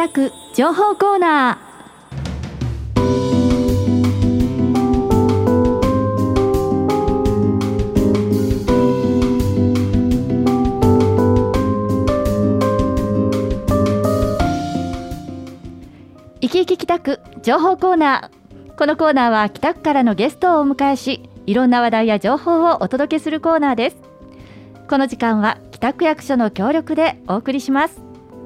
北区情報コーナー。いきいき北区情報コーナー。このコーナーは北区からのゲストをお迎えし、いろんな話題や情報をお届けするコーナーです。この時間は北区役所の協力でお送りします。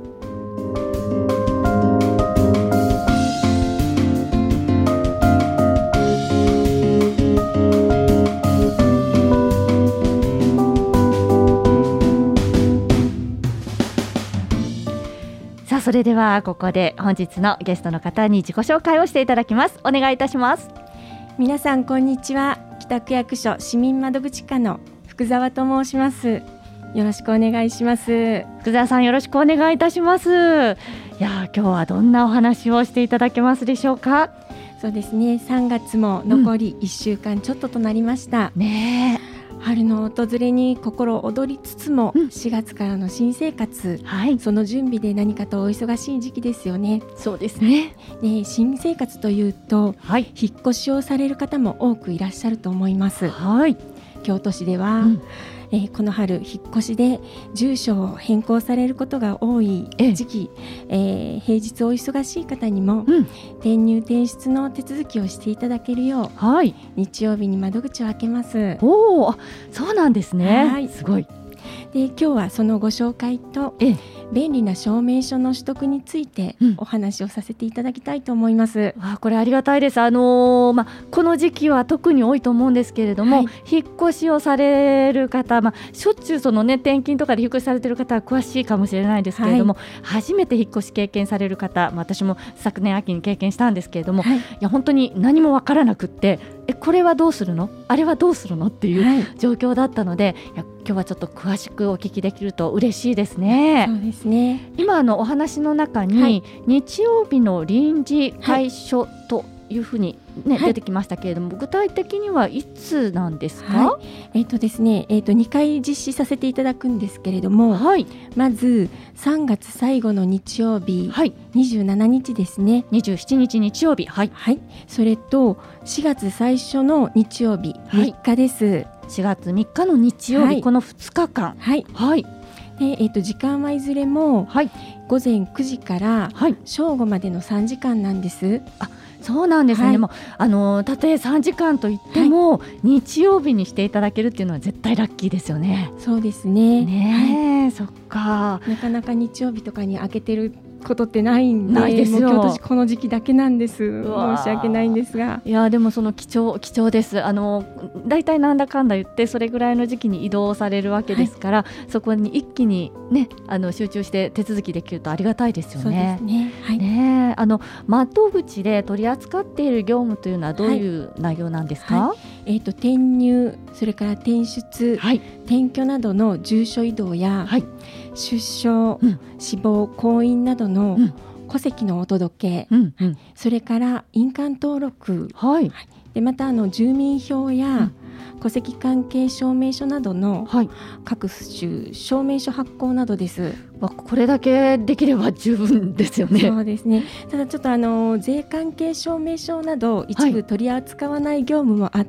さあ、それではここで本日のゲストの方に自己紹介をしていただきます。お願いいたします。 皆さんこんにちは。北区役所市民窓口課の福澤と申します。よろしくお願いします。 福澤さん、よろしくお願いいたします。いや、今日はどんなお話をしていただけますでしょうか。 そうですね、3月も残り1週間ちょっととなりました、 ねえ。 春の訪れに心躍りつつも、4月からの新生活、その準備で何かとお忙しい時期ですよね。 そうですね。 で、新生活というと、引っ越しをされる方も多くいらっしゃると思います、京都市では、この春引っ越しで住所を変更されることが多い時期、平日お忙しい方にも、転入転出の手続きをしていただけるよう、日曜日に窓口を開けます。 そうなんですね、すごい。 で、今日はそのご紹介と、便利な証明書の取得についてお話をさせていただきたいと思います。 これありがたいです。この時期は特に多いと思うんですけれども、引っ越しをされる方、しょっちゅう転勤とかで引っ越しされている方は詳しいかもしれないですけれども、初めて引っ越し経験される方、私も昨年秋に経験したんですけれども、いや本当に何もわからなくって、これはどうするの、あれはどうするのっていう状況だったので、今日はちょっと詳しくお聞きできると嬉しいですね。 そうですね。 今お話の中に、日曜日の臨時開所というふうに、出てきましたけれども、具体的にはいつなんですか。 ですね、2回実施させていただくんですけれども、まず3月最後の日曜日、27日ですね。 27日日曜日、 それと4月最初の日曜日、3日です。 4月3日の日曜日、この2日間。 で、時間はいずれも、午前9時から正午までの3時間なんです。 そうなんですね。もうたとえ3時間といっても、日曜日にしていただけるっていうのは絶対ラッキーですよね。 そうですね。 そっか。 なかなか日曜日とかに開けてることってないんで、 ないですよ。 もう京都市この時期だけなんです。申し訳ないんですが、 いやでもその貴重です。だいたいなんだかんだ言ってそれぐらいの時期に移動されるわけですから、そこに一気にね、集中して手続きできるとありがたいですよね。 そうですね。 窓口で取り扱っている業務というのはどういう内容なんですか。 転入、それから転出、転居などの住所移動や、出生、死亡、婚姻などの戸籍のお届け、それから印鑑登録、でまた住民票や、戸籍関係証明書などの各種証明書発行などです。 これだけできれば十分ですよね。 そうですね。ただちょっと税関係証明書など一部取り扱わない業務もあって、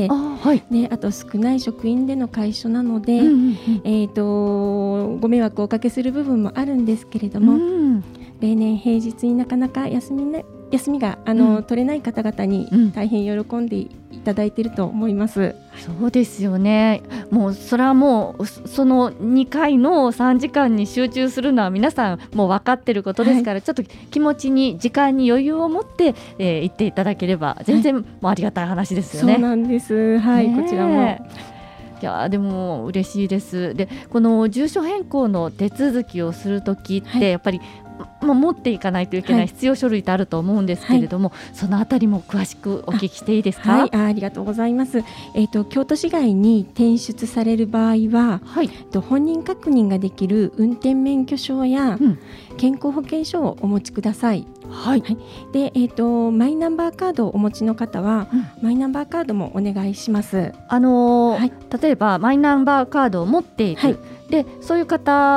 あと少ない職員での開所なので、ご迷惑をおかけする部分もあるんですけれども、例年平日になかなか休みが取れない方々に大変喜んでいただいていると思います。 そうですよね。もうそれはもうその2回の3時間に集中するのは皆さんもう分かっていることですから、ちょっと気持ちに時間に余裕を持って行っていただければ全然もうありがたい話ですよね。 そうなんです。こちらも。 いやでも嬉しいです。で、この住所変更の手続きをするときってやっぱり持っていかないといけない必要書類ってあると思うんですけれども、そのあたりも詳しくお聞きしていいですか。 ありがとうございます。京都市外に転出される場合は、本人確認ができる運転免許証や、健康保険証をお持ちください。で、マイナンバーカードをお持ちの方は、マイナンバーカードもお願いします。 例えばマイナンバーカードを持っている、でそういう方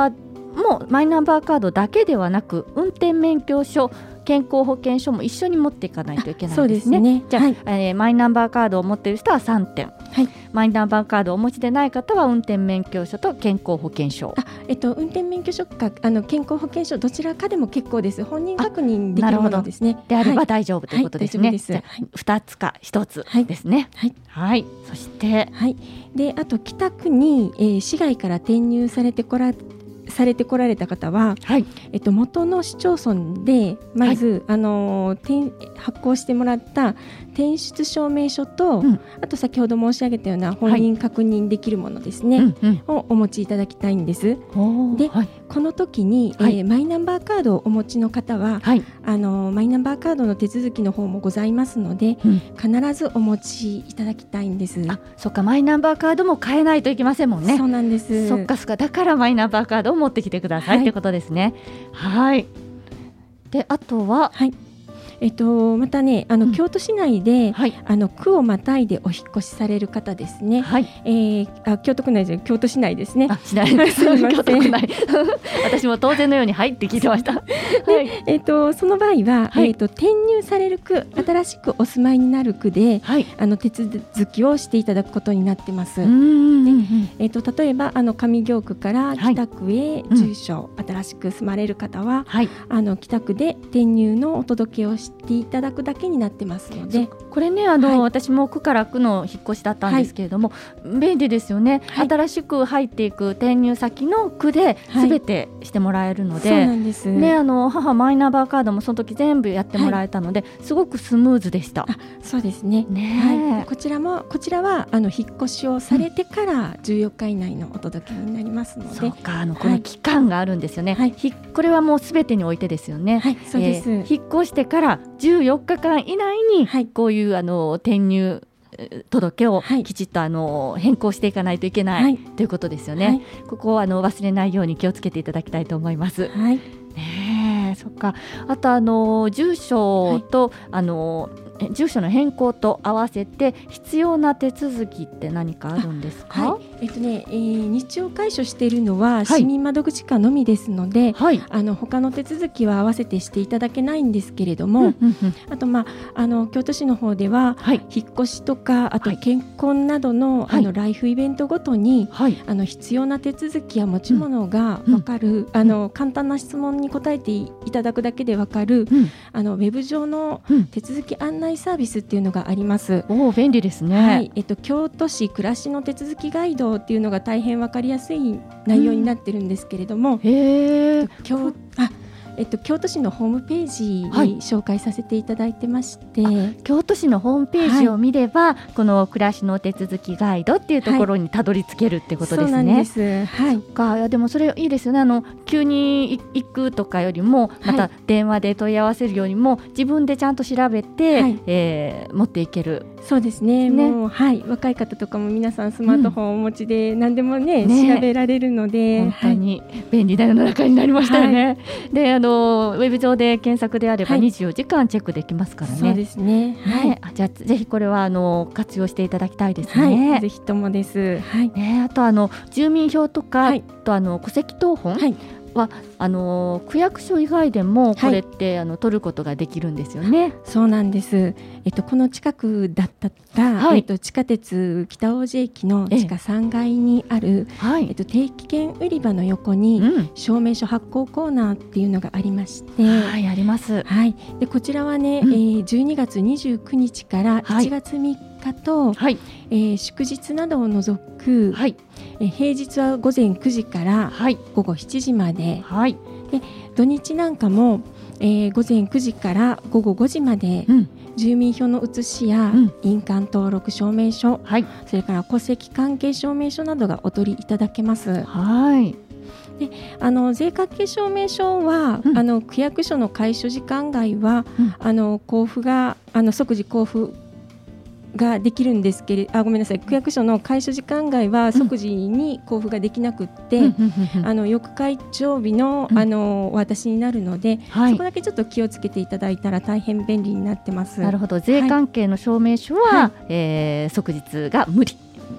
もマイナンバーカードだけではなく運転免許証、健康保険証も一緒に持っていかないといけないですね。じゃあ、マイナンバーカードを持っている人は3点、マイナンバーカードをお持ちでない方は運転免許証と健康保険証。 運転免許証か健康保険証どちらかでも結構です。本人確認できるものですね。 であれば大丈夫ということですね。2つか1つですね。そして、 であと北区に、市外から転入されてこられた方は、元の市町村でまず、発行してもらった転出証明書と、あと先ほど申し上げたような本人確認できるものですね、をお持ちいただきたいんです。で、この時に、マイナンバーカードをお持ちの方は、マイナンバーカードの手続きの方もございますので、必ずお持ちいただきたいんです。 そっか、マイナンバーカードも変えないといけませんもんね。 そうなんです。 そっかだからマイナンバーカードを持ってきてください、ということですね。であとは、 またね、京都市内で、区をまたいでお引っ越しされる方ですね。京都区内じゃ京都市内ですね。 京都区内私も当然のようにって聞いてました。 その場合は、転入される区、新しくお住まいになる区で、手続きをしていただくことになってます。例えば上京区から北区へ住所、新しく住まれる方は、北区で転入のお届けをしていただくだけになってますので、 これね、私も区から区の引っ越しだったんですけれども、便利ですよね。新しく入っていく転入先の区で全てしてもらえるので、 そうなんですね、母マイナンバーカードもその時全部やってもらえたので、すごくスムーズでした。 そうですね。こちらは引っ越しをされてから14日以内のお届けになりますので、 そうか、この期間があるんですよね。これはもう全てにおいてですよね。 そうです。 引っ越してから14日間以内に、こういう転入届をきちっと変更していかないといけない、ということですよね。ここを忘れないように気をつけていただきたいと思います。そっか。あと住所と住所の変更と合わせて必要な手続きって何かあるんですか？ 日曜開所しているのは市民窓口課のみですので、他の手続きは合わせてしていただけないんですけれども、あと京都市の方では、引っ越しとかあと結婚などの、ライフイベントごとに、必要な手続きや持ち物が分かる、簡単な質問に答えていただくだけで分かる、ウェブ上の手続き案内サービスっていうのがあります。 便利ですね。 京都市暮らしの手続きガイドっていうのが大変分かりやすい内容になってるんですけれども、京都市のホームページに紹介させていただいてまして、 京都市のホームページを見れば、この暮らしの手続きガイドっていうところにたどり着けるってことですね。 そうなんです。 いやでもそれいいですよね。急に行くとかよりも、また電話で問い合わせるよりも自分でちゃんと調べて、持っていける。 そうですね。もう若い方とかも皆さんスマートフォンをお持ちで何でもね、調べられるので、 本当に便利な世の中になりましたよね。でウェブ上で検索であれば24時間チェックできますからね。 そうですね。 じゃあぜひこれは活用していただきたいですね。 ぜひともです。 あと住民票とか、と戸籍謄本は区役所以外でもこれって取ることができるんですよね。 そうなんです。この近くだったら、地下鉄北大路駅の地下3階にある、定期券売り場の横に、証明書発行コーナーっていうのがありまして、 あります。 でこちらはね、12月29日から1月3日と、祝日などを除く、平日は午前9時から午後7時まで、で土日なんかも、午前9時から午後5時まで、住民票の写しや、印鑑登録証明書、それから戸籍関係証明書などがお取りいただけます。で税関係証明書は、区役所の開所時間外は、交付が即時交付ができるんですけれど、ごめんなさい、区役所の開所時間外は即時に交付ができなくって、翌開庁日の、お渡しになるので、そこだけちょっと気をつけていただいたら大変便利になってます。 なるほど。税関係の証明書は、即日が無理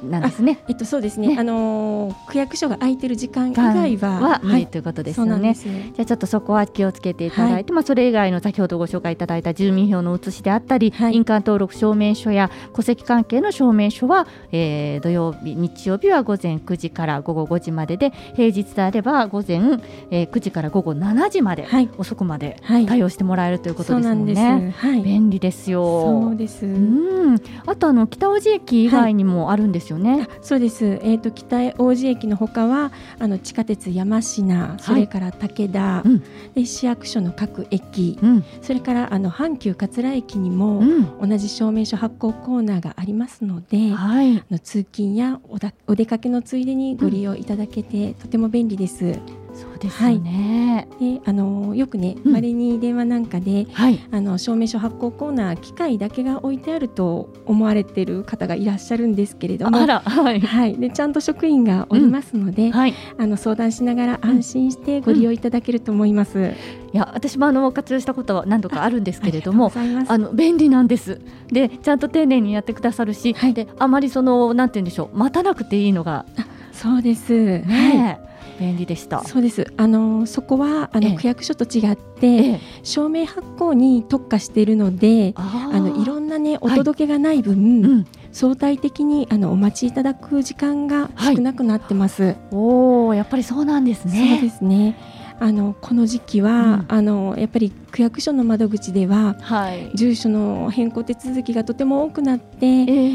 なんですね。 そうですね。区役所が空いてる時間以外は無理ということですよね。じゃあちょっとそこは気をつけていただいて、それ以外の先ほどご紹介いただいた住民票の写しであったり、印鑑登録証明書や戸籍関係の証明書は、土曜日日曜日は午前9時から午後5時までで、平日であれば午前、9時から午後7時まで、遅くまで対応してもらえるということですもんね。便利ですよ。 そうです。 あと北大路駅以外にもあるんですよね。 そうです。北大路駅のほかは地下鉄山科、それから武田、で市役所の各駅、それから阪急桂駅にも同じ証明書発行コーナーがありますので、通勤やお出かけのついでにご利用いただけて、とても便利です。 そうですよね。 でよくね、稀に電話なんかで、証明書発行コーナー機械だけが置いてあると思われている方がいらっしゃるんですけれども、でちゃんと職員がおりますので、相談しながら安心してご利用いただけると思います。 いや、私も活用したことは何度かあるんですけれども、便利なんです。でちゃんと丁寧にやってくださるし、であまりなんて言うんでしょう、待たなくていいのが。 そうです、 便利でした。 そうです。そこは区役所と違って、証明発行に特化しているので、いろんなねお届けがない分、相対的にお待ちいただく時間が少なくなってます。 やっぱりそうなんですね。 そうですね。この時期は、やっぱり区役所の窓口では、住所の変更手続きがとても多くなって、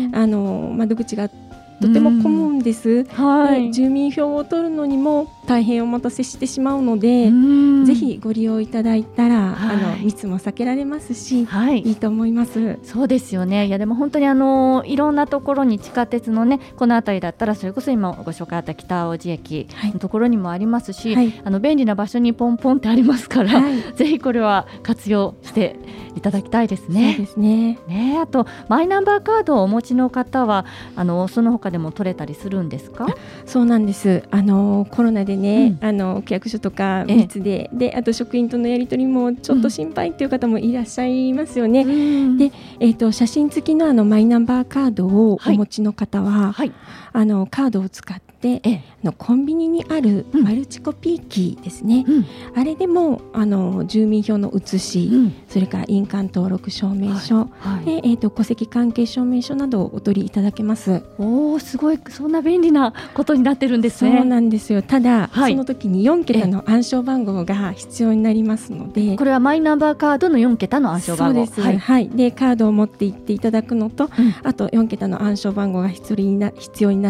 窓口がとても混むんです。で住民票を取るのにも大変お待たせしてしまうので、ぜひご利用いただいたら、密も避けられますし、いいと思います。 そうですよね。いやでも本当にいろんなところに地下鉄のね、この辺りだったらそれこそ今ご紹介あった北大路駅のところにもありますし、便利な場所にポンポンってありますから、ぜひこれは活用していただきたいですね。 そうですね。 あとマイナンバーカードをお持ちの方はその他でも取れたりするんですか？ そうなんです。コロナでね、区役所とか密で、あと職員とのやり取りもちょっと心配という方もいらっしゃいますよね。で、写真付きのマイナンバーカードをお持ちの方は、カードを使ってコンビニにあるマルチコピー機ですね、あれでも住民票の写し、それから印鑑登録証明書、戸籍関係証明書などをお取りいただけます。 すごい、そんな便利なことになってるんですね。 そうなんですよ。ただ、その時に4桁の暗証番号が必要になりますので、 これはマイナンバーカードの4桁の暗証番号。 そうです。でカードを持って行っていただくのと、あと4桁の暗証番号が必要になって、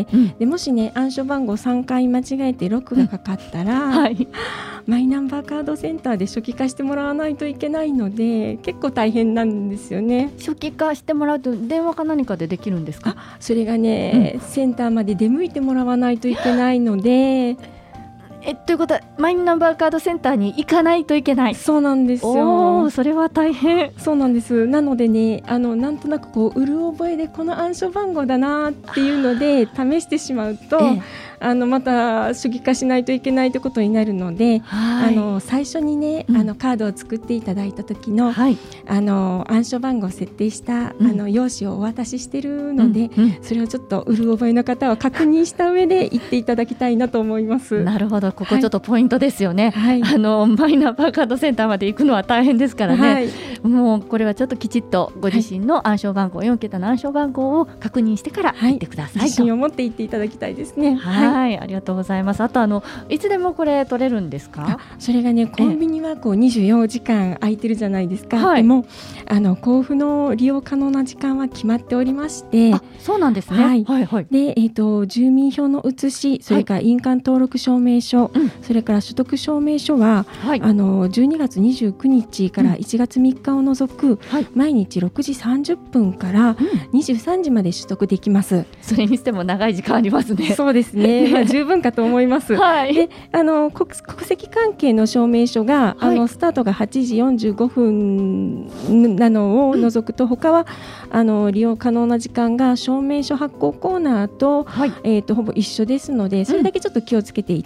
でもしね暗証番号3回間違えてロックがかかったら、マイナンバーカードセンターで初期化してもらわないといけないので、結構大変なんですよね。 初期化してもらうと電話か何かでできるんですか？ それがね、センターまで出向いてもらわないといけないので、 ということはマイナンバーカードセンターに行かないといけない。 そうなんですよ。 それは大変。 そうなんです。なのでね、なんとなくうる覚えでこの暗証番号だなっていうので試してしまうと、また初期化しないといけないということになるので、最初にね、カードを作っていただいた時の、暗証番号を設定した、用紙をお渡ししてるので、それをちょっとうる覚えの方は確認した上で行っていただきたいなと思います。 なるほど、ここちょっとポイントですよね。マイナンバーカードセンターまで行くのは大変ですからね、もうこれはちょっときちっとご自身の暗証番号、4桁の暗証番号を確認してから行ってくださいと。 自信を持って行っていただきたいですね。 ありがとうございます。あといつでもこれ取れるんですか？ それがね、コンビニは24時間空いてるじゃないですか。でも交付の利用可能な時間は決まっておりまして。 そうなんですね。 で、住民票の写し、それから印鑑登録証明書、それから所得証明書は、12月29日から1月3日を除く、毎日6時30分から23時まで取得できます。 それにしても長い時間ありますね。 そうですね。十分かと思います。で、国籍関係の証明書が、スタートが8時45分なのを除くと、他は利用可能な時間が証明書発行コーナーと、ほぼ一緒ですので、それだけちょっと気をつけていただきた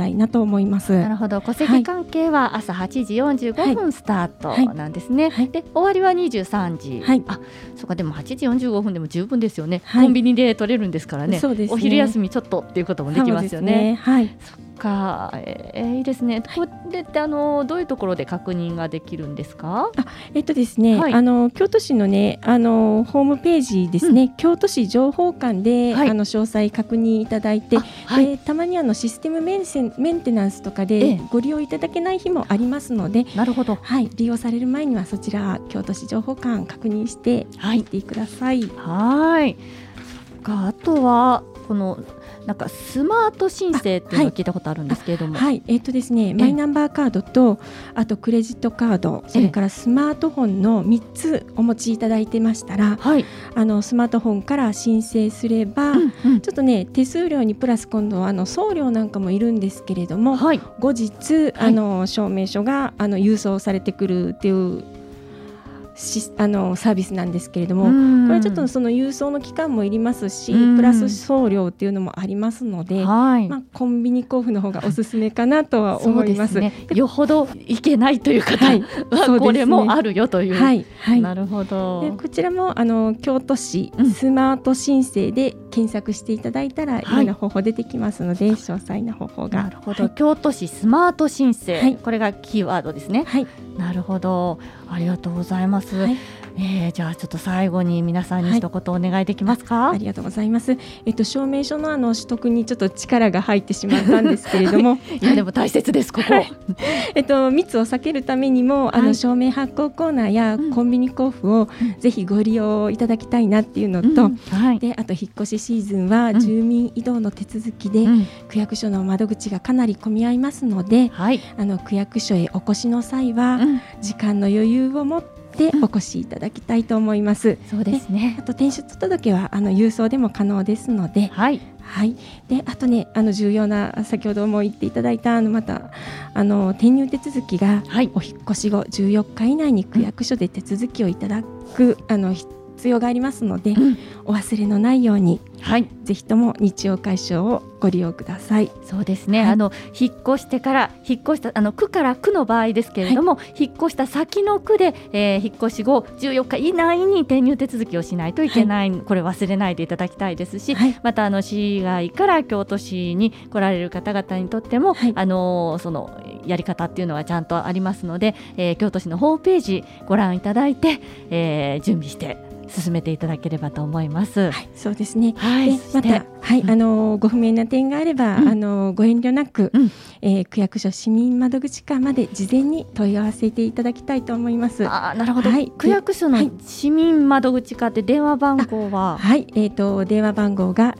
たいなと思います。 なるほど。戸籍関係は朝8時45分スタートなんですね。で終わりは23時。そうか、でも8時45分でも十分ですよね。コンビニで取れるんですからね。お昼休みちょっとっていうこともできますよね。そっか、いいですね。これってどういうところで確認ができるんですか？ ですね、京都市のねホームページですね、京都市情報館で、詳細確認いただいて、でたまにシステムメンテナンスとかでご利用いただけない日もありますので、 なるほど、 利用される前にはそちら京都市情報館確認していってください。 あとはこのなんかスマート申請っていうのを聞いたことあるんですけれども、 ですね、マイナンバーカードとあとクレジットカード、それからスマートフォンの3つお持ちいただいてましたら、スマートフォンから申請すれば、ちょっとね手数料にプラス今度は送料なんかもいるんですけれども、後日証明書が郵送されてくるっていうサービスなんですけれども、これちょっとその郵送の期間もいりますし、プラス送料っていうのもありますので、コンビニ交付の方がおすすめかなとは思います。 よほどいけないという方はこれもあるよという。なるほど。 でこちらも京都市スマート申請で検索していただいたらいろんな方法出てきますので、詳細な方法が。 なるほど、京都市スマート申請、これがキーワードですね。なるほど、ありがとうございます。じゃあちょっと最後に皆さんに一言お願いできますか？ ありがとうございます。証明書の取得にちょっと力が入ってしまったんですけれどもいやでも大切ですここ。 密を避けるためにも証明発行コーナーやコンビニ交付をぜひご利用いただきたいなっていうのと、であと引っ越しシーズンは住民移動の手続きで区役所の窓口がかなり混み合いますので、区役所へお越しの際は時間の余裕を持ってお越しいただきたいと思います。 そうですね。 あと転出届は郵送でも可能ですので、であとね重要な先ほども言っていただいたまた転入手続きが、お引っ越し後14日以内に区役所で手続きをいただく必要がありますので、お忘れのないように、ぜひとも日曜会所をご利用ください。 そうですね、引っ越してから引っ越した区から区の場合ですけれども、引っ越した先の区で、引っ越し後14日以内に転入手続きをしないといけない、これ忘れないでいただきたいですし、また市外から京都市に来られる方々にとっても、そのやり方っていうのはちゃんとありますので、京都市のホームページご覧いただいて、準備して進めていただければと思います。 そうですね。でまた、ご不明な点があれば、ご遠慮なく、区役所市民窓口課まで事前に問い合わせていただきたいと思います。 なるほど、区役所の市民窓口課って電話番号は、 電話番号が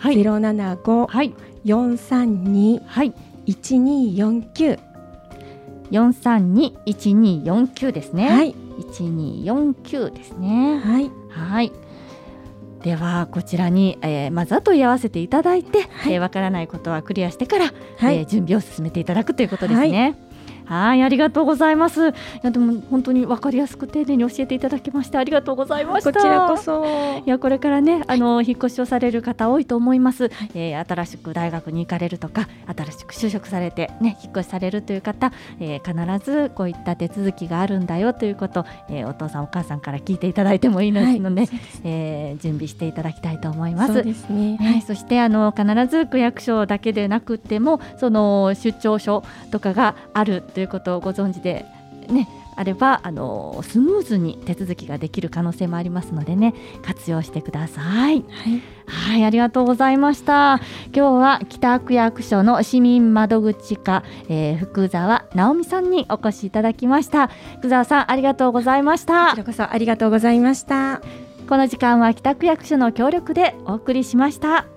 075-432-1249 432-1249 ですね。1249ですね。ではこちらに、まずは問い合わせていただいて、わからないことはクリアしてから、準備を進めていただくということですね。ありがとうございます。いやでも本当に分かりやすく丁寧に教えていただきましてありがとうございました。 こちらこそ。 いやこれからね引っ越しをされる方多いと思います。新しく大学に行かれるとか新しく就職されてね引っ越しされるという方、必ずこういった手続きがあるんだよということ、お父さんお母さんから聞いていただいてもいいので、準備していただきたいと思います。 そうですね。 そして必ず区役所だけでなくてもその出張所とかがあるということをご存知でねあればスムーズに手続きができる可能性もありますのでね活用してください。ありがとうございました。今日は北区役所の市民窓口課、福澤直美さんにお越しいただきました。福澤さんありがとうございました。 こちらこそありがとうございました。 この時間は北区役所の協力でお送りしました。